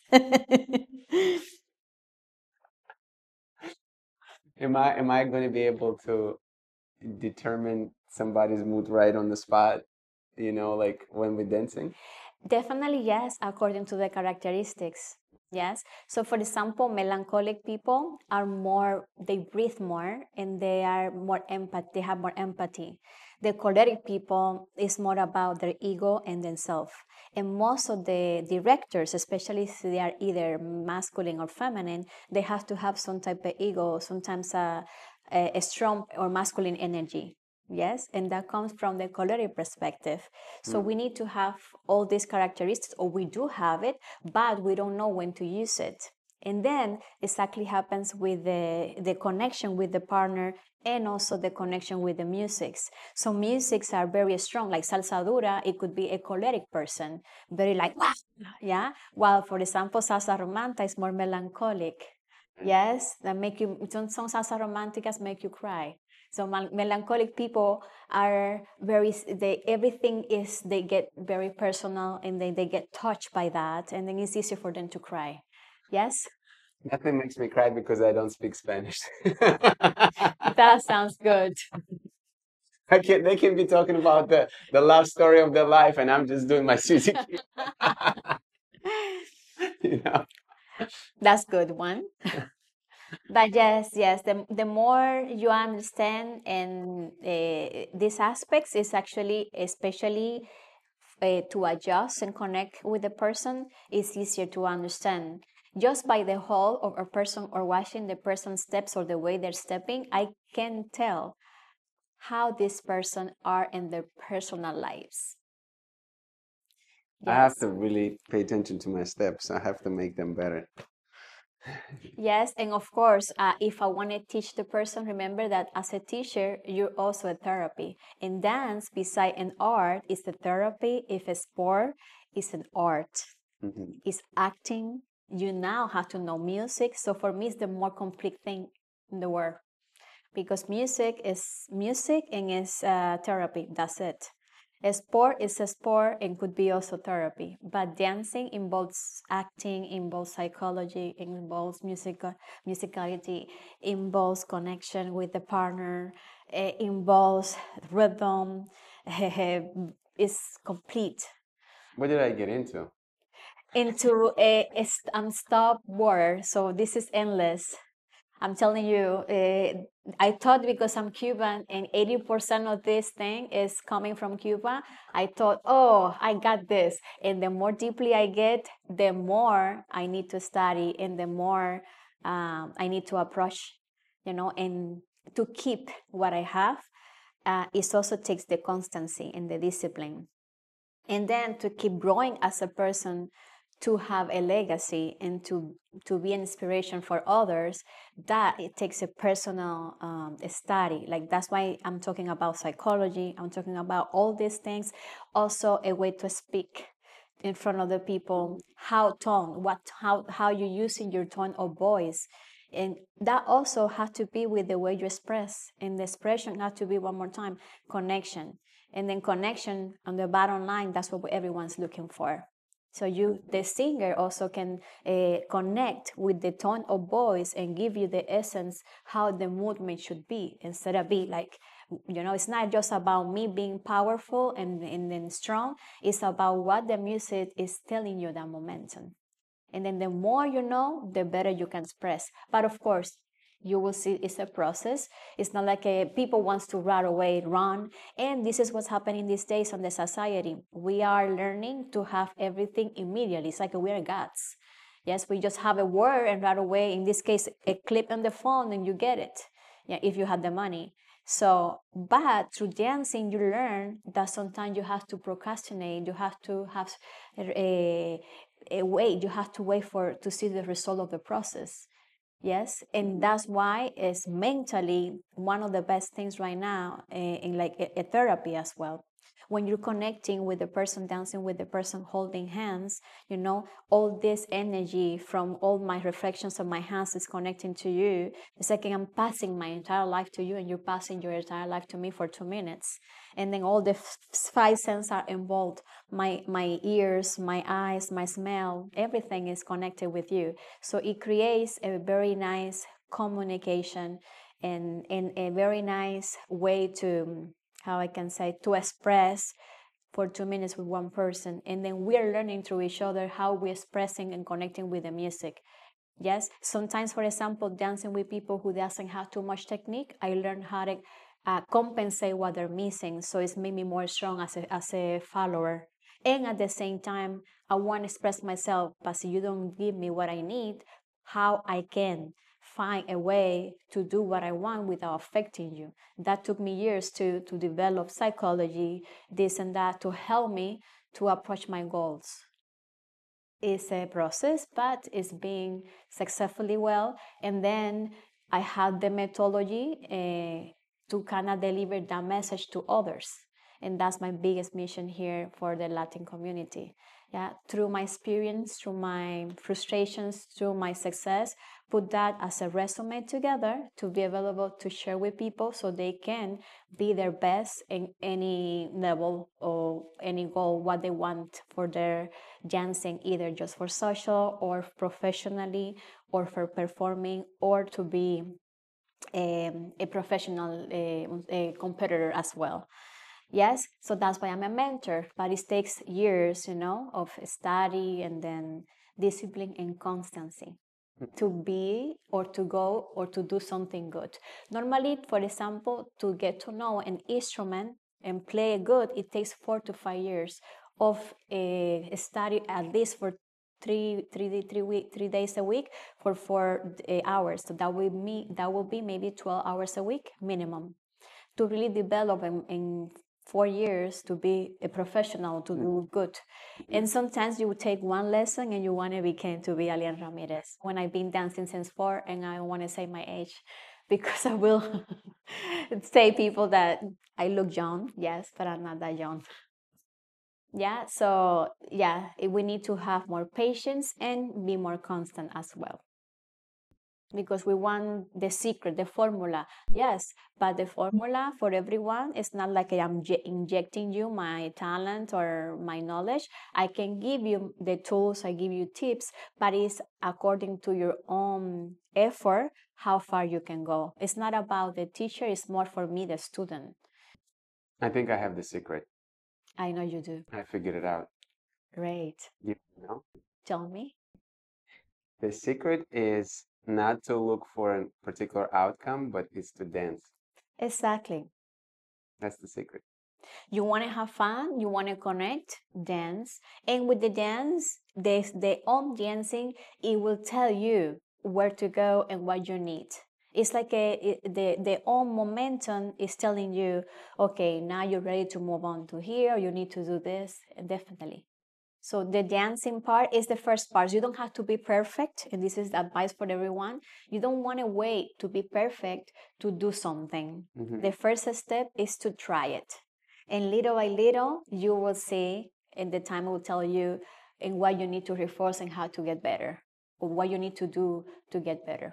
Am I going to be able to determine somebody's mood right on the spot, like when we're dancing? Definitely yes, according to the characteristics. Yes. So for example, melancholic people are more, they breathe more and they are more empathy, they have more empathy. The choleric people is more about their ego and themselves. And most of the directors, especially if they are either masculine or feminine, they have to have some type of ego, sometimes a strong or masculine energy. Yes, and that comes from the choleric perspective. So we need to have all these characteristics, or we do have it, but we don't know when to use it. And then exactly happens with the connection with the partner and also the connection with the musics. So musics are very strong, like salsa dura, it could be a choleric person, very like, "Wah!" Yeah. While for example, salsa romántica is more melancholic. Yes, that make you, some salsa románticas make you cry. So melancholic people are everything is, they get very personal and they get touched by that, and then it's easier for them to cry. Yes? Nothing makes me cry because I don't speak Spanish. That sounds good. They can be talking about the love story of their life, and I'm just doing my Suzy Q. You know? That's good one. But yes, the more you understand and these aspects is actually, especially to adjust and connect with the person, is easier to understand. Just by the whole of a person or watching the person's steps or the way they're stepping, I can tell how this person are in their personal lives. I have to really pay attention to my steps. I have to make them better. Yes, and of course, if I want to teach the person, remember that as a teacher, you're also a therapy. And dance, beside an art, is a therapy. If a sport is an art, is acting. You now have to know music. So for me, it's the more complete thing in the world, because music is music and is therapy. That's it. A sport is a sport and could be also therapy, but dancing involves acting, involves psychology, involves musicality, involves connection with the partner, involves rhythm. Is complete. What did I get into? Into a unstopped water. So this is endless. I'm telling you, I thought because I'm Cuban and 80% of this thing is coming from Cuba, I thought, oh, I got this. And the more deeply I get, the more I need to study and the more I need to approach, and to keep what I have. it also takes the constancy and the discipline. And then to keep growing as a person, to have a legacy and to be an inspiration for others, that it takes a personal study. Like that's why I'm talking about psychology, I'm talking about all these things. Also a way to speak in front of the people, how you're using your tone of voice. And that also has to be with the way you express, and the expression has to be, one more time, connection. And then connection on the bottom line, that's what everyone's looking for. So you, the singer, also can connect with the tone of voice and give you the essence how the movement should be, instead of be like, it's not just about me being powerful and strong. It's about what the music is telling you, that momentum. And then the more you know, the better you can express. But of course, you will see it's a process. It's not like people wants to right away run. And this is what's happening these days on the society. We are learning to have everything immediately. It's like we are gods. Yes, we just have a word and right away, in this case, a clip on the phone and you get it. Yeah, if you have the money. So, but through dancing, you learn that sometimes you have to procrastinate. You have to have a wait. You have to wait to see the result of the process. Yes, and that's why it's mentally one of the best things right now in like a therapy as well. When you're connecting with the person, dancing with the person, holding hands, all this energy from all my reflections of my hands is connecting to you. It's like I'm passing my entire life to you, and you're passing your entire life to me for 2 minutes. And then all the five senses are involved. My ears, my eyes, my smell, everything is connected with you. So it creates a very nice communication and a very nice way to, how I can say, to express for 2 minutes with one person. And then we are learning through each other how we're expressing and connecting with the music. Yes, sometimes, for example, dancing with people who doesn't have too much technique, I learned how to compensate what they're missing. So it's made me more strong as a follower. And at the same time, I want to express myself, but if you don't give me what I need, how I can find a way to do what I want without affecting you. That took me years to develop psychology, this and that, to help me to approach my goals. It's a process, but it's being successfully well. And then I had the methodology to kind of deliver that message to others. And that's my biggest mission here for the Latin community. Yeah, through my experience, through my frustrations, through my success, put that as a resume together to be available to share with people so they can be their best in any level or any goal, what they want for their dancing, either just for social or professionally or for performing or to be a professional a competitor as well. Yes, so that's why I'm a mentor, but it takes years, of study and then discipline and constancy to be or to go or to do something good. Normally, for example, to get to know an instrument and play good, it takes 4 to 5 years of a study, at least for 3 days a week for 4 hours. So that will be maybe 12 hours a week minimum to really develop in 4 years to be a professional, to do good. And sometimes you would take one lesson and you want to be Alian Ramirez. When I've been dancing since 4, and I don't want to say my age because I will say people that I look young, yes, but I'm not that young. Yeah, so yeah, we need to have more patience and be more constant as well, because we want the secret, the formula. Yes, but the formula for everyone is not like I'm injecting you my talent or my knowledge. I can give you the tools, I give you tips, but it's according to your own effort how far you can go. It's not about the teacher, it's more for me, the student. I think I have the secret. I know you do. I figured it out. Great. You know? Tell me. The secret is not to look for a particular outcome, but it's to dance. Exactly. That's the secret. You want to have fun, you want to connect, dance. And with the dance, the own dancing, it will tell you where to go and what you need. It's like the own momentum is telling you, okay, now you're ready to move on to here, you need to do this, definitely. So the dancing part is the first part. You don't have to be perfect, and this is advice for everyone. You don't want to wait to be perfect to do something. The first step is to try it. And little by little, you will see, and the time will tell you and what you need to reinforce and how to get better, or what you need to do to get better.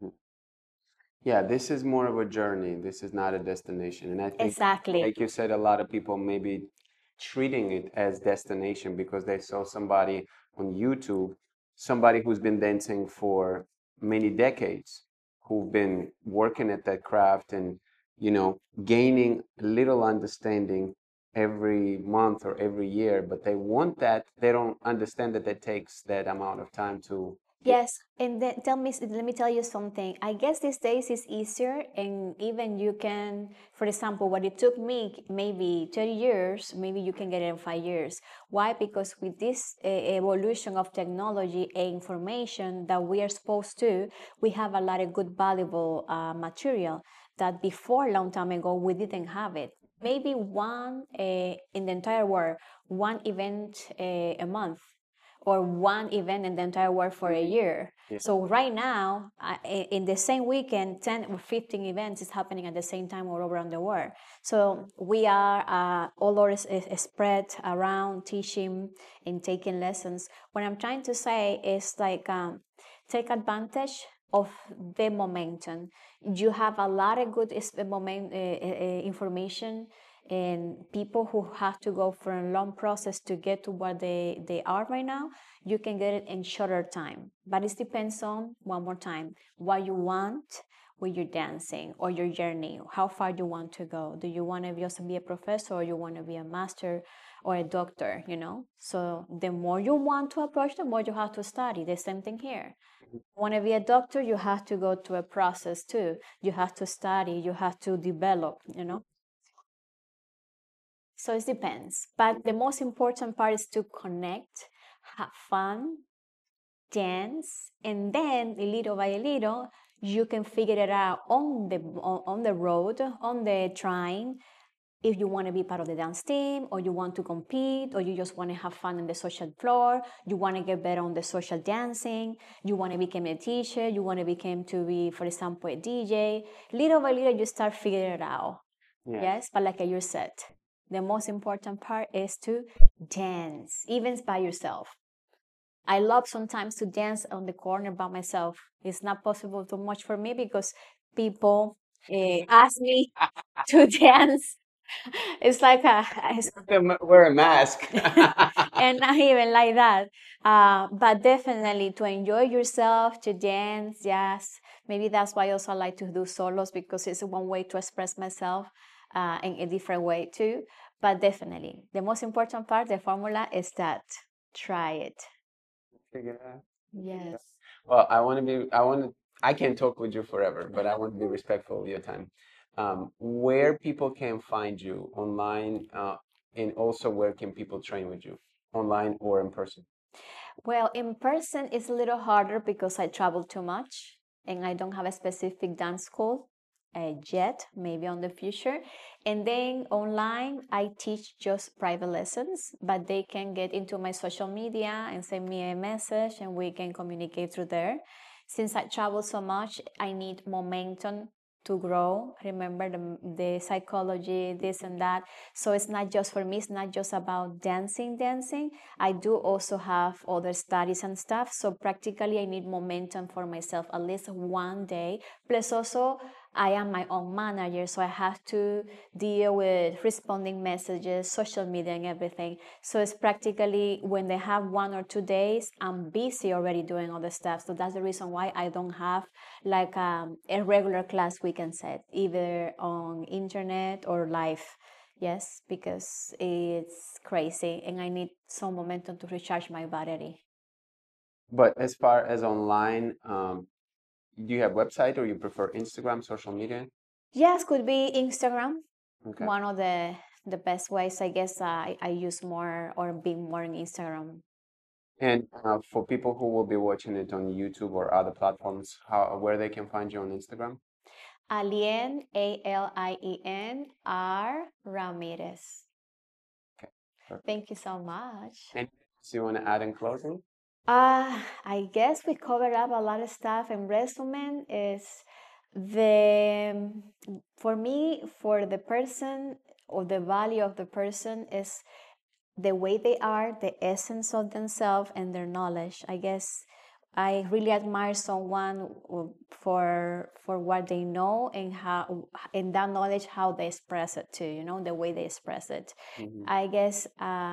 Yeah, this is more of a journey. This is not a destination. And I think, Exactly. like you said, a lot of people maybe treating it as destination because they saw somebody on YouTube, somebody who's been dancing for many decades, who've been working at that craft and, gaining little understanding every month or every year, but they want that. They don't understand that it takes that amount of time to. Yes, and then let me tell you something. I guess these days it's easier, and even you can, for example, what it took me maybe 30 years, maybe you can get it in 5 years. Why? Because with this evolution of technology and information that we are exposed to, we have a lot of good, valuable material that before a long time ago we didn't have it. Maybe one in the entire world, one event a month or one event in the entire world for a year. Yeah. So right now, in the same weekend, 10 or 15 events is happening at the same time all around the world. So we are all over spread around teaching and taking lessons. What I'm trying to say is like take advantage of the momentum. You have a lot of good information and people who have to go for a long process to get to where they are right now, you can get it in shorter time. But it depends on, one more time, what you want with your dancing or your journey, how far you want to go. Do you want to just be a professor or you want to be a master or a doctor, So the more you want to approach, the more you have to study. The same thing here. Want to be a doctor, you have to go through a process too. You have to study, you have to develop. So it depends. But the most important part is to connect, have fun, dance, and then little by little, you can figure it out on the road, on the train. If you want to be part of the dance team, or you want to compete, or you just want to have fun on the social floor, you want to get better on the social dancing, you want to become a teacher, you want to become to be, for example, a DJ. Little by little, you start figuring it out. Yes, but like you said, the most important part is to dance, even by yourself. I love sometimes to dance on the corner by myself. It's not possible too much for me because people ask me to dance. It's like Wear a mask. and not even like that. But definitely to enjoy yourself, to dance, yes. Maybe that's why I also like to do solos because it's one way to express myself in a different way too. But definitely, the most important part, the formula is that try it. Figure it out. Yes. Well, I can't talk with you forever, but I want to be respectful of your time. Where people can find you online, and also where can people train with you, online or in person? Well, in person it's a little harder because I travel too much and I don't have a specific dance school yet, maybe on the future. And then online, I teach just private lessons, but they can get into my social media and send me a message and we can communicate through there. Since I travel so much, I need momentum to grow. Remember the psychology, this and that. So it's not just for me, it's not just about dancing. I do also have other studies and stuff. So practically I need momentum for myself at least one day. Plus also I am my own manager, so I have to deal with responding messages, social media and everything. So it's practically when they have 1 or 2 days, I'm busy already doing all the stuff. So that's the reason why I don't have like a regular class we can set either on internet or live. Yes, because it's crazy and I need some momentum to recharge my battery. But as far as online, do you have website or you prefer Instagram, social media? Yes, could be Instagram. Okay. One of the best ways, I guess. I use more or be more on Instagram. And for people who will be watching it on YouTube or other platforms, where they can find you on Instagram? Alien, Alien R Ramirez. Okay, perfect. Thank you so much. Anything else you want to add in closing? I guess we covered up a lot of stuff. And resume is the, for me, for the person, or the value of the person is the way they are, the essence of themselves and their knowledge. I guess I really admire someone for what they know, and how, in that knowledge, how they express it too, you know, the way they express it. I guess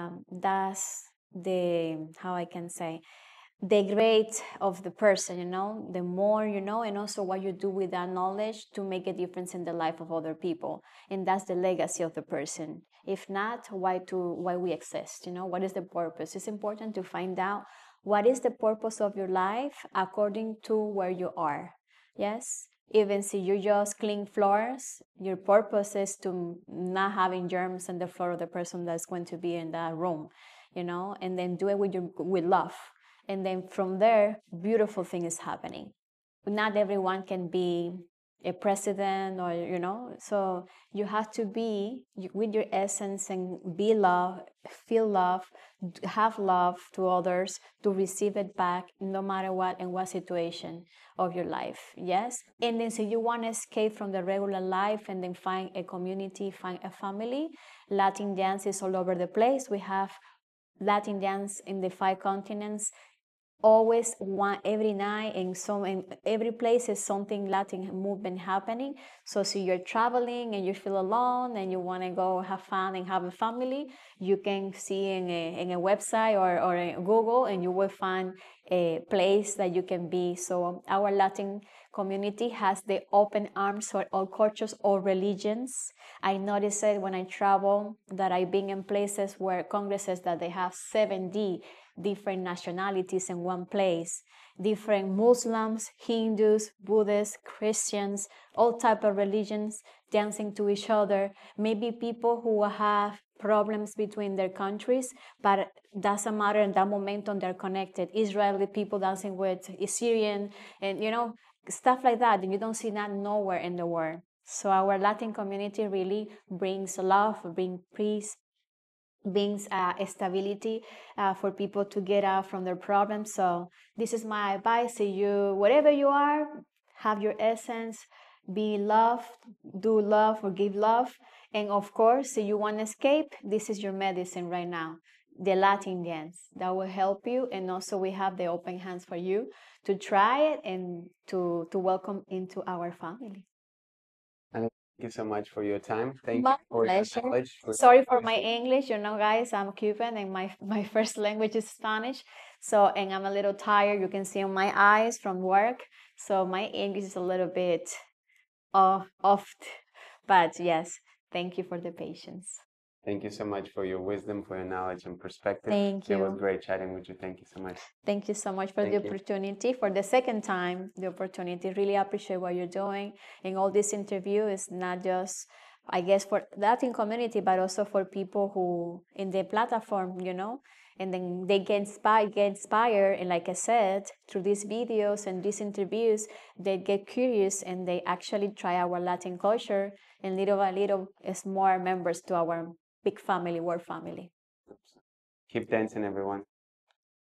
that's the, how I can say, the grade of the person, you know, the more you know, and also what you do with that knowledge to make a difference in the life of other people. And that's the legacy of the person. If not, why we exist, you know, what is the purpose? It's important to find out what is the purpose of your life according to where you are. Yes, even if you just clean floors, your purpose is to not having germs on the floor of the person that's going to be in that room, you know, and then do it with love. And then from there, beautiful thing is happening. Not everyone can be a president, or, you know, so you have to be with your essence and be love, feel love, have love to others, to receive it back no matter what and what situation of your life. Yes. And then, so you want to escape from the regular life and then find a community, find a family. Latin dance is all over the place. We have Latin dance in the 5 continents, always one every night, and so in every place is something Latin movement happening. So you're traveling and you feel alone and you want to go have fun and have a family, you can see in a website or in Google, and you will find a place that you can be. So our Latin community has the open arms for all cultures, all religions. I noticed it when I travel, that I've been in places where congresses that they have 70 different nationalities in one place, different Muslims, Hindus, Buddhists, Christians, all type of religions dancing to each other. Maybe people who have problems between their countries, but doesn't matter, in that momentum they're connected. Israeli people dancing with Syrian, and you know, stuff like that. And you don't see that nowhere in the world. So our Latin community really brings love, brings peace, brings stability for people to get out from their problems. So this is my advice to you: wherever you are, have your essence, be loved, do love or give love. And of course, if you want to escape, this is your medicine right now, the Latin dance. That will help you. And also we have the open hands for you to try it and to welcome into our family. And thank you so much for your time. Thank My you for your pleasure. knowledge. Sorry for my English. You know, guys, I'm Cuban and my first language is Spanish. So, and I'm a little tired. You can see on my eyes from work. So my English is a little bit off. But yes, thank you for the patience. Thank you so much for your wisdom, for your knowledge and perspective. Thank It was you. great chatting with you. Thank you so much. Thank you so much for the Thank you. opportunity, for the second time, the opportunity. Really appreciate what you're doing. And all this interview is not just, I guess, for Latin community, but also for people who in the platform, you know, and then they get inspired. And like I said, through these videos and these interviews, they get curious and they actually try our Latin culture, and little by little is more members to our big family, world family. Keep dancing, everyone.